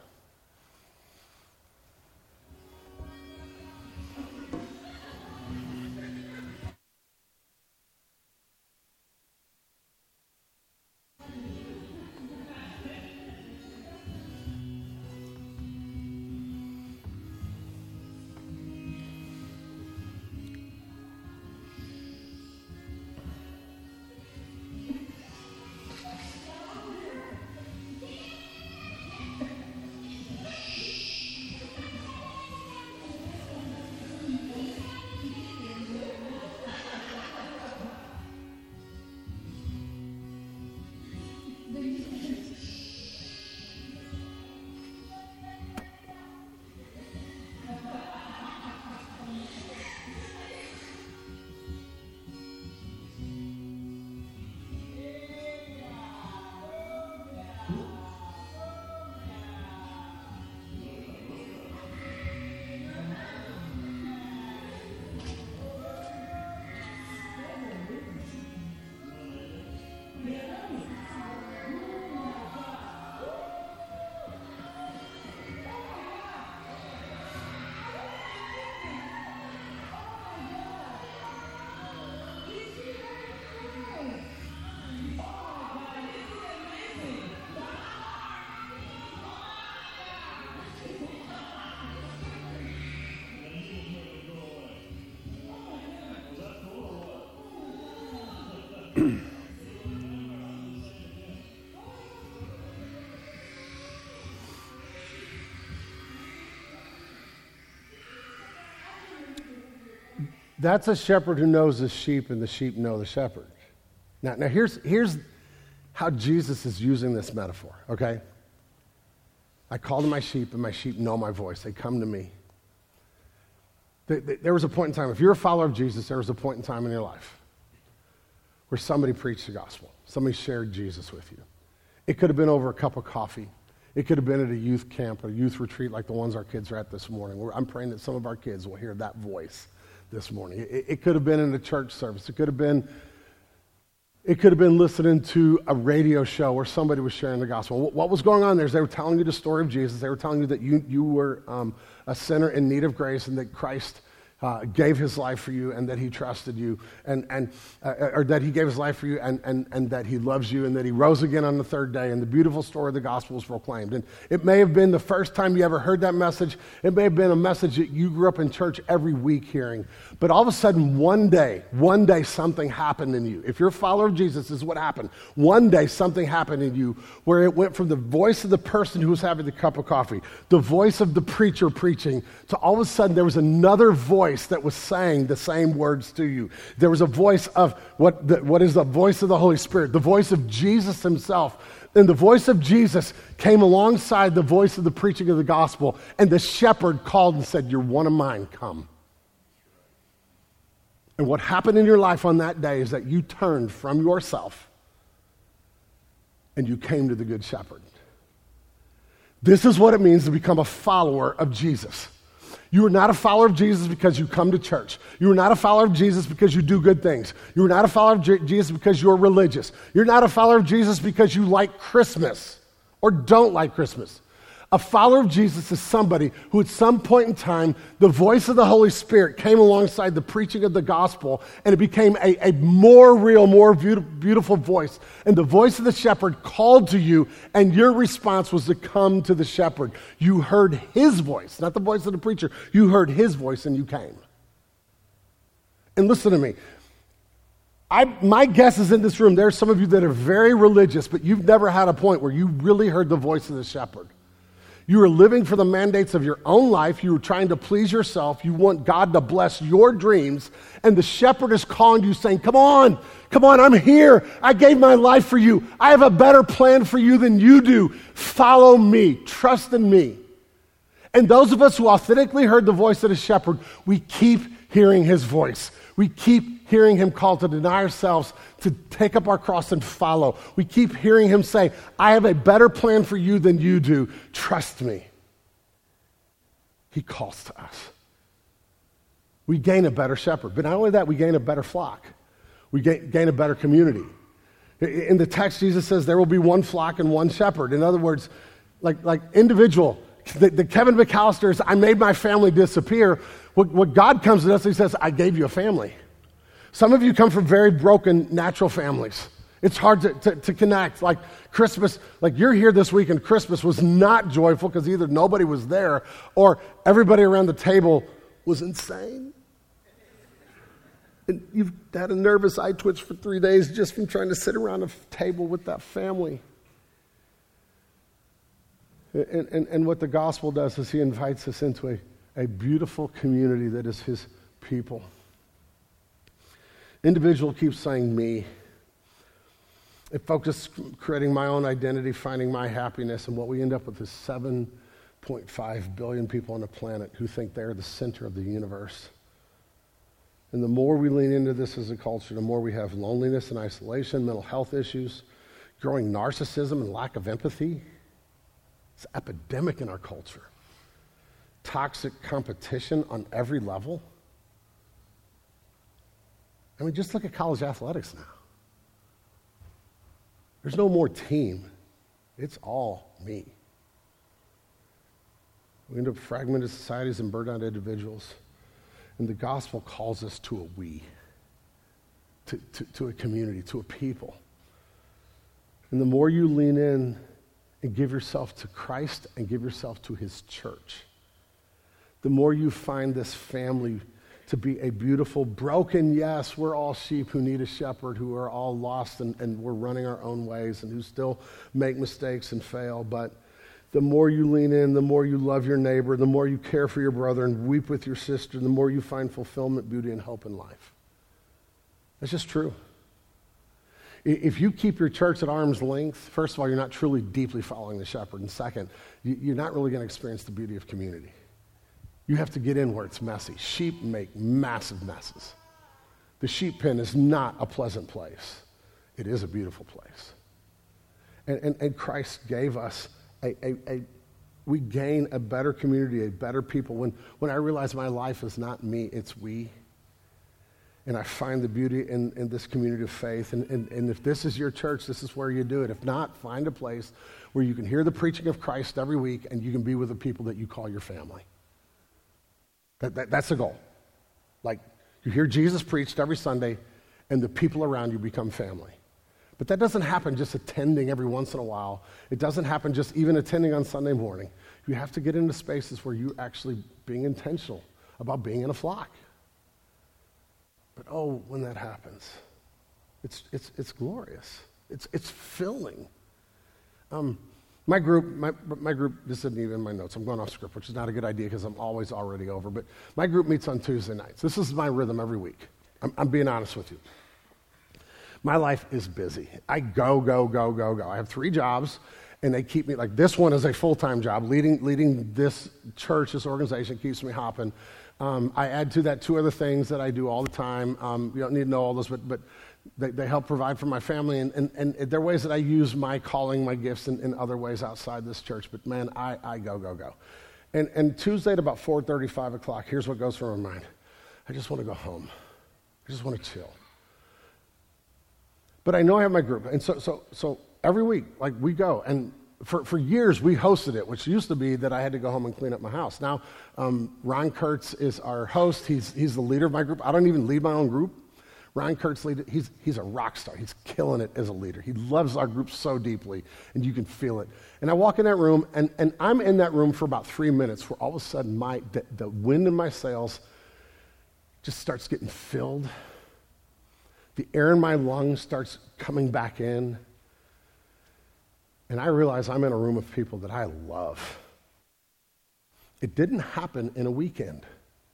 That's a shepherd who knows the sheep, and the sheep know the shepherd. Now, now here's, here's how Jesus is using this metaphor, okay? I call to my sheep, and my sheep know my voice. They come to me. They, they, there was a point in time, if you're a follower of Jesus, there was a point in time in your life where somebody preached the gospel. Somebody shared Jesus with you. It could have been over a cup of coffee. It could have been at a youth camp, a youth retreat like the ones our kids are at this morning. Where I'm praying that some of our kids will hear that voice this morning. It, it could have been in a church service. It could have been, it could have been listening to a radio show where somebody was sharing the gospel. What, what was going on there is they were telling you the story of Jesus. They were telling you that you, you were um, a sinner in need of grace and that Christ uh, gave his life for you and that he trusted you and, and uh, or that he gave his life for you and, and, and that he loves you and that he rose again on the third day and the beautiful story of the gospel is proclaimed. And it may have been the first time you ever heard that message. It may have been a message that you grew up in church every week hearing. But all of a sudden, one day, one day something happened in you. If you're a follower of Jesus, this is what happened. One day something happened in you where it went from the voice of the person who was having the cup of coffee, the voice of the preacher preaching, to all of a sudden there was another voice that was saying the same words to you. There was a voice of what the, what is the voice of the Holy Spirit, the voice of Jesus himself. And the voice of Jesus came alongside the voice of the preaching of the gospel, and the shepherd called and said, "You're one of mine, come." And what happened in your life on that day is that you turned from yourself and you came to the Good Shepherd. This is what it means to become a follower of Jesus. You are not a follower of Jesus because you come to church. You are not a follower of Jesus because you do good things. You are not a follower of J- Jesus because you're religious. You're not a follower of Jesus because you like Christmas or don't like Christmas. A follower of Jesus is somebody who at some point in time, the voice of the Holy Spirit came alongside the preaching of the gospel, and it became a, a more real, more beautiful voice. And the voice of the shepherd called to you, and your response was to come to the shepherd. You heard his voice, not the voice of the preacher. You heard his voice, and you came. And listen to me. I, my guess is in this room, there are some of you that are very religious, but you've never had a point where you really heard the voice of the shepherd. You are living for the mandates of your own life. You are trying to please yourself. You want God to bless your dreams. And the shepherd is calling you saying, come on, come on, I'm here. I gave my life for you. I have a better plan for you than you do. Follow me. Trust in me. And those of us who authentically heard the voice of the shepherd, we keep hearing his voice. We keep hearing him call to deny ourselves, to take up our cross and follow. We keep hearing him say, I have a better plan for you than you do. Trust me. He calls to us. We gain a better shepherd. But not only that, we gain a better flock. We gain, gain a better community. In the text, Jesus says there will be one flock and one shepherd. In other words, like, like individual, the, the Kevin McAllister's, I made my family disappear. What, what God comes to us, he says, I gave you a family. Some of you come from very broken natural families. It's hard to, to, to connect. Like Christmas, like you're here this week and Christmas was not joyful because either nobody was there or everybody around the table was insane. And you've had a nervous eye twitch for three days just from trying to sit around a table with that family. And, and, and what the gospel does is he invites us into a, a beautiful community that is his people. Individual keeps saying me. It focuses creating my own identity, finding my happiness, and what we end up with is seven point five billion people on the planet who think they're the center of the universe. And the more we lean into this as a culture, the more we have loneliness and isolation, mental health issues, growing narcissism and lack of empathy. It's epidemic in our culture. Toxic competition on every level. I mean, just look at college athletics now. There's no more team. It's all me. We end up fragmented societies and burned out individuals. And the gospel calls us to a we, to, to, to a community, to a people. And the more you lean in and give yourself to Christ and give yourself to his church, the more you find this family to be a beautiful, broken, yes, we're all sheep who need a shepherd, who are all lost and, and we're running our own ways and who still make mistakes and fail. But the more you lean in, the more you love your neighbor, the more you care for your brother and weep with your sister, the more you find fulfillment, beauty, and hope in life. That's just true. If you keep your church at arm's length, first of all, you're not truly deeply following the shepherd. And second, you're not really going to experience the beauty of community. You have to get in where it's messy. Sheep make massive messes. The sheep pen is not a pleasant place. It is a beautiful place. And, and, and Christ gave us a, a, a, we gain a better community, a better people. When, when I realize my life is not me, it's we. And I find the beauty in, in this community of faith. And, and, and if this is your church, this is where you do it. If not, find a place where you can hear the preaching of Christ every week and you can be with the people that you call your family. That, that, that's the goal. Like, you hear Jesus preached every Sunday, and the people around you become family. But that doesn't happen just attending every once in a while. It doesn't happen just even attending on Sunday morning. You have to get into spaces where you're actually being intentional about being in a flock. But oh, when that happens, it's it's it's glorious. It's it's filling. Um, my group, my my group. This isn't even in my notes. I'm going off script, which is not a good idea because I'm always already over. But my group meets on Tuesday nights. This is my rhythm every week. I'm, I'm being honest with you. My life is busy. I go, go, go, go, go. I have three jobs, and they keep me, like this one is a full-time job. Leading leading this church, this organization keeps me hopping. Um, I add to that two other things that I do all the time. Um, you don't need to know all those, but but they, they help provide for my family, and, and, and there are ways that I use my calling, my gifts in, in other ways outside this church. But man, I, I go, go, go. And, and Tuesday at about four thirty, five o'clock, here's what goes through my mind. I just want to go home. I just want to chill. But I know I have my group, and so so so every week, like we go, and for, for years we hosted it, which used to be that I had to go home and clean up my house. Now, um, Ron Kurtz is our host. He's he's the leader of my group. I don't even lead my own group. Ron Kurtz lead. He's he's a rock star. He's killing it as a leader. He loves our group so deeply, and you can feel it. And I walk in that room, and, and I'm in that room for about three minutes, where all of a sudden my the, the wind in my sails just starts getting filled. The air in my lungs starts coming back in. And I realize I'm in a room of people that I love. It didn't happen in a weekend.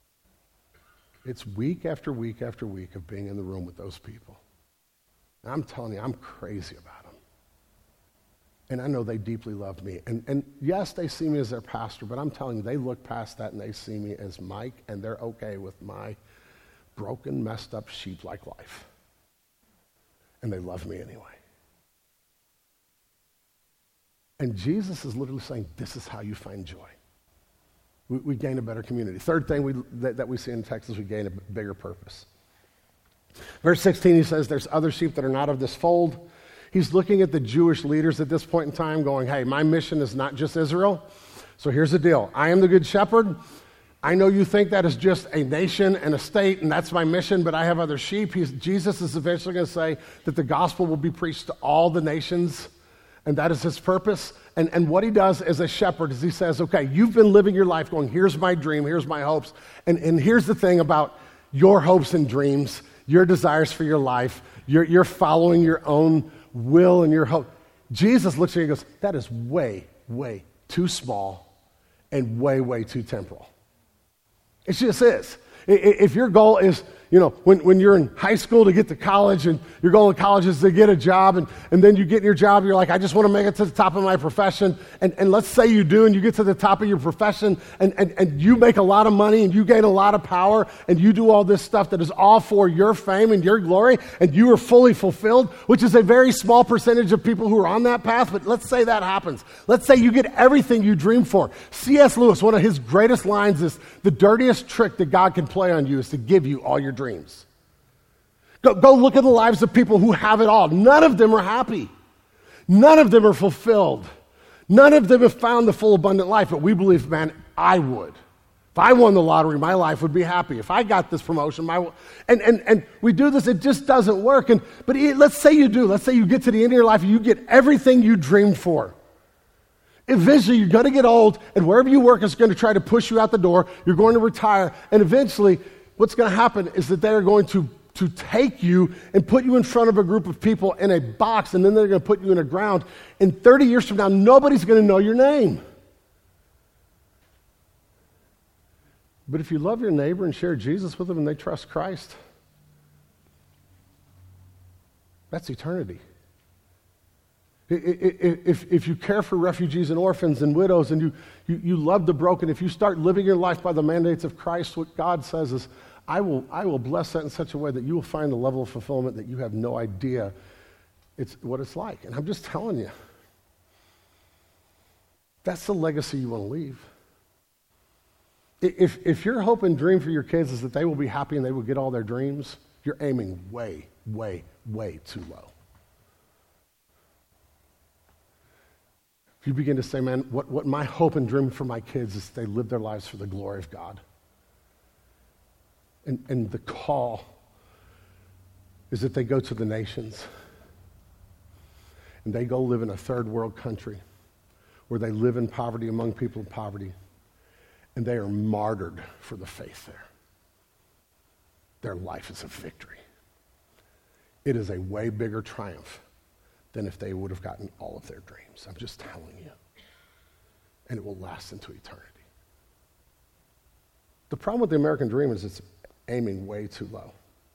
It's week after week after week of being in the room with those people. And I'm telling you, I'm crazy about them. And I know they deeply love me. And, and yes, they see me as their pastor, but I'm telling you, they look past that and they see me as Mike, and they're okay with my broken, messed up sheep-like life. And they love me anyway. And Jesus is literally saying, this is how you find joy. We, we gain a better community. Third thing we, that, that we see in Texas, we gain a bigger purpose. Verse sixteen, he says, there's other sheep that are not of this fold. He's looking at the Jewish leaders at this point in time going, hey, my mission is not just Israel. So here's the deal. I am the good shepherd. I know you think that is just a nation and a state, and that's my mission, but I have other sheep. He's, Jesus is eventually going to say that the gospel will be preached to all the nations, and that is his purpose. And, and what he does as a shepherd is he says, okay, you've been living your life going, here's my dream, here's my hopes, and, and here's the thing about your hopes and dreams, your desires for your life, you're, you're following your own will and your hope. Jesus looks at you and goes, that is way, way too small and way, way too temporal. It just is. If your goal is, you know, when, when you're in high school to get to college and your goal in college is to get a job and, and then you get in your job, you're like, I just want to make it to the top of my profession. And, and let's say you do and you get to the top of your profession and, and, and you make a lot of money and you gain a lot of power and you do all this stuff that is all for your fame and your glory and you are fully fulfilled, which is a very small percentage of people who are on that path, but let's say that happens. Let's say you get everything you dream for. C S Lewis, one of his greatest lines is, the dirtiest trick that God can play on you is to give you all your dreams. Go, go look at the lives of people who have it all. None of them are happy. None of them are fulfilled. None of them have found the full abundant life, but we believe, man, I would. If I won the lottery, my life would be happy. If I got this promotion, my and and and we do this, it just doesn't work. And but it, let's say you do. Let's say you get to the end of your life and you get everything you dreamed for. Eventually, you're going to get old, and wherever you work is going to try to push you out the door. You're going to retire, and eventually, what's going to happen is that they're going to, to take you and put you in front of a group of people in a box, and then they're going to put you in the ground. And thirty years from now, nobody's going to know your name. But if you love your neighbor and share Jesus with them and they trust Christ, that's eternity. If, if you care for refugees and orphans and widows and you, you, you love the broken, if you start living your life by the mandates of Christ, what God says is, I will, I will bless that in such a way that you will find a level of fulfillment that you have no idea it's what it's like. And I'm just telling you, that's the legacy you want to leave. If, if your hope and dream for your kids is that they will be happy and they will get all their dreams, you're aiming way, way, way too low. If you begin to say, man, what, what my hope and dream for my kids is they live their lives for the glory of God. And, and the call is that they go to the nations and they go live in a third world country where they live in poverty among people in poverty, and they are martyred for the faith there. Their life is a victory. It is a way bigger triumph than if they would have gotten all of their dreams. I'm just telling you. And it will last into eternity. The problem with the American dream is it's aiming way too low.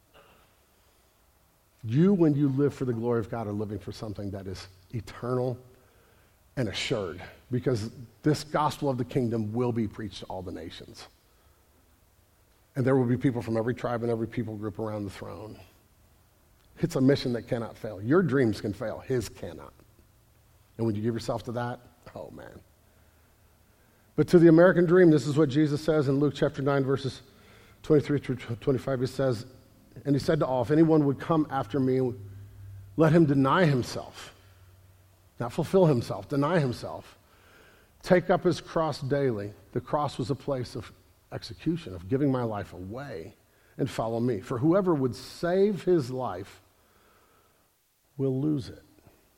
You, when you live for the glory of God, are living for something that is eternal and assured, because this gospel of the kingdom will be preached to all the nations. And there will be people from every tribe and every people group around the throne. It's a mission that cannot fail. Your dreams can fail. His cannot. And when you give yourself to that, oh man. But to the American dream, this is what Jesus says in Luke chapter nine, verses twenty-three through twenty-five. He says, and he said to all, if anyone would come after me, let him deny himself. Not fulfill himself, deny himself. Take up his cross daily. The cross was a place of execution, of giving my life away, and follow me. For whoever would save his life will lose it.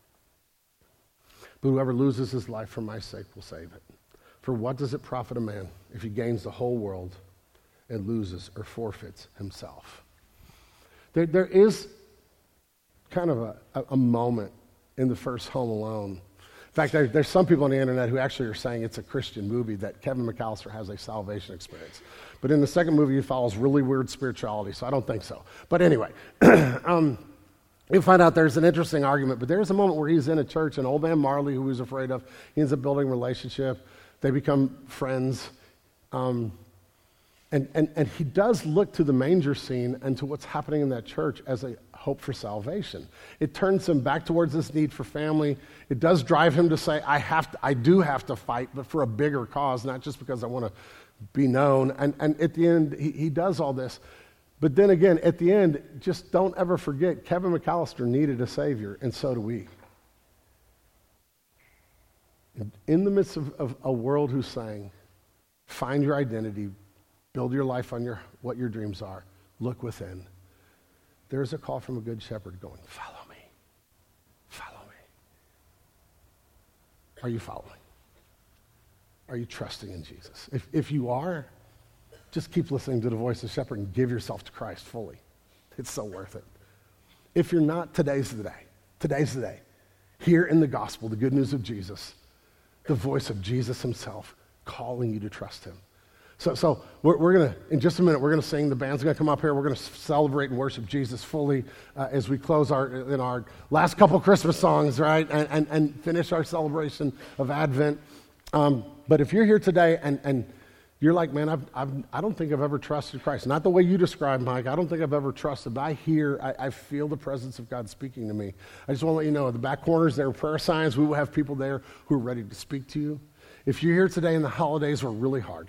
But whoever loses his life for my sake will save it. For what does it profit a man if he gains the whole world and loses or forfeits himself? There, there is kind of a, a, a moment in the first Home Alone. In fact, there, there's some people on the internet who actually are saying it's a Christian movie, that Kevin McAllister has a salvation experience. But in the second movie, he follows really weird spirituality, so I don't think so. But anyway, um, you'll find out there's an interesting argument, but there's a moment where he's in a church, and old man Marley, who he's afraid of, he ends up building a relationship. They become friends. Um, and, and, and he does look to the manger scene and to what's happening in that church as a hope for salvation. It turns him back towards this need for family. It does drive him to say, I have to, I do have to fight, but for a bigger cause, not just because I want to be known. And, and at the end, he, he does all this. But then again, at the end, just don't ever forget, Kevin McAllister needed a Savior, and so do we. In the midst of, of a world who's saying, find your identity, build your life on your what your dreams are, look within, there's a call from a good shepherd going, follow me, follow me. Are you following? Are you trusting in Jesus? If, if you are, just keep listening to the voice of the shepherd and give yourself to Christ fully. It's so worth it. If you're not, today's the day. Today's the day. Hear in the gospel the good news of Jesus, the voice of Jesus himself calling you to trust him. So, so we're, we're going to, in just a minute, we're going to sing. The band's going to come up here. We're going to celebrate and worship Jesus fully uh, as we close our in our last couple Christmas songs, right, and, and, and finish our celebration of Advent. Um, but if you're here today and, and you're like, man, I've, I've, I don't think I've ever trusted Christ. Not the way you describe, Mike. I don't think I've ever trusted, but I hear, I, I feel the presence of God speaking to me. I just want to let you know, at the back corners, there are prayer signs. We will have people there who are ready to speak to you. If you're here today and the holidays were really hard,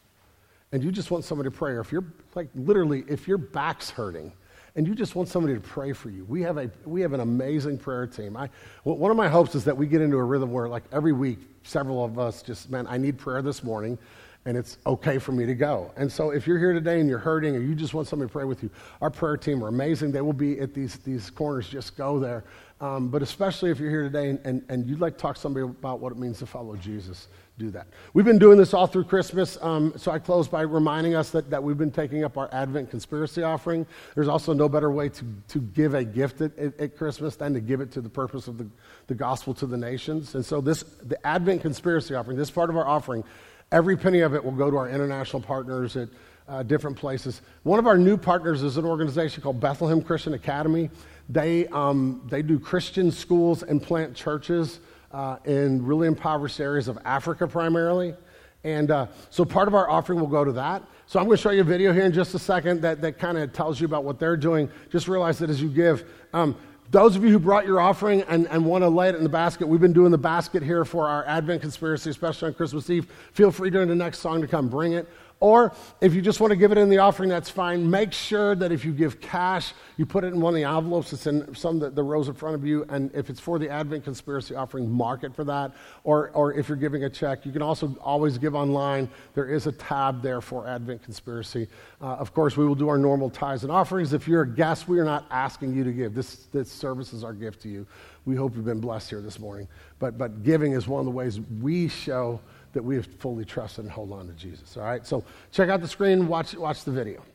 and you just want somebody to pray, or if you're, like, literally, if your back's hurting, and you just want somebody to pray for you, we have a we have an amazing prayer team. I well, one of my hopes is that we get into a rhythm where, like, every week, several of us just, man, I need prayer this morning, and it's okay for me to go. And so if you're here today and you're hurting, or you just want somebody to pray with you, our prayer team are amazing. They will be at these these corners. Just go there. Um, but especially if you're here today and, and, and you'd like to talk to somebody about what it means to follow Jesus, do that. We've been doing this all through Christmas, um, so I close by reminding us that, that we've been taking up our Advent conspiracy offering. There's also no better way to, to give a gift at, at, at Christmas than to give it to the purpose of the, the gospel to the nations. And so this, the Advent conspiracy offering, this part of our offering, every penny of it will go to our international partners at uh, different places. One of our new partners is an organization called Bethlehem Christian Academy. They, um, they do Christian schools and plant churches Uh, in really impoverished areas of Africa primarily. And uh, so part of our offering will go to that. So I'm going to show you a video here in just a second that, that kind of tells you about what they're doing. Just realize that as you give, um, those of you who brought your offering and, and want to lay it in the basket, we've been doing the basket here for our Advent conspiracy, especially on Christmas Eve. Feel free during the next song to come bring it. Or if you just want to give it in the offering, that's fine. Make sure that if you give cash, you put it in one of the envelopes that's in some of the rows in front of you. And if it's for the Advent Conspiracy offering, mark it for that. Or, or if you're giving a check, you can also always give online. There is a tab there for Advent Conspiracy. Uh, of course, we will do our normal tithes and offerings. If you're a guest, we are not asking you to give. This, this service is our gift to you. We hope you've been blessed here this morning. But, but giving is one of the ways we show that we have fully trusted and hold on to Jesus. All right, so check out the screen, watch, watch the video.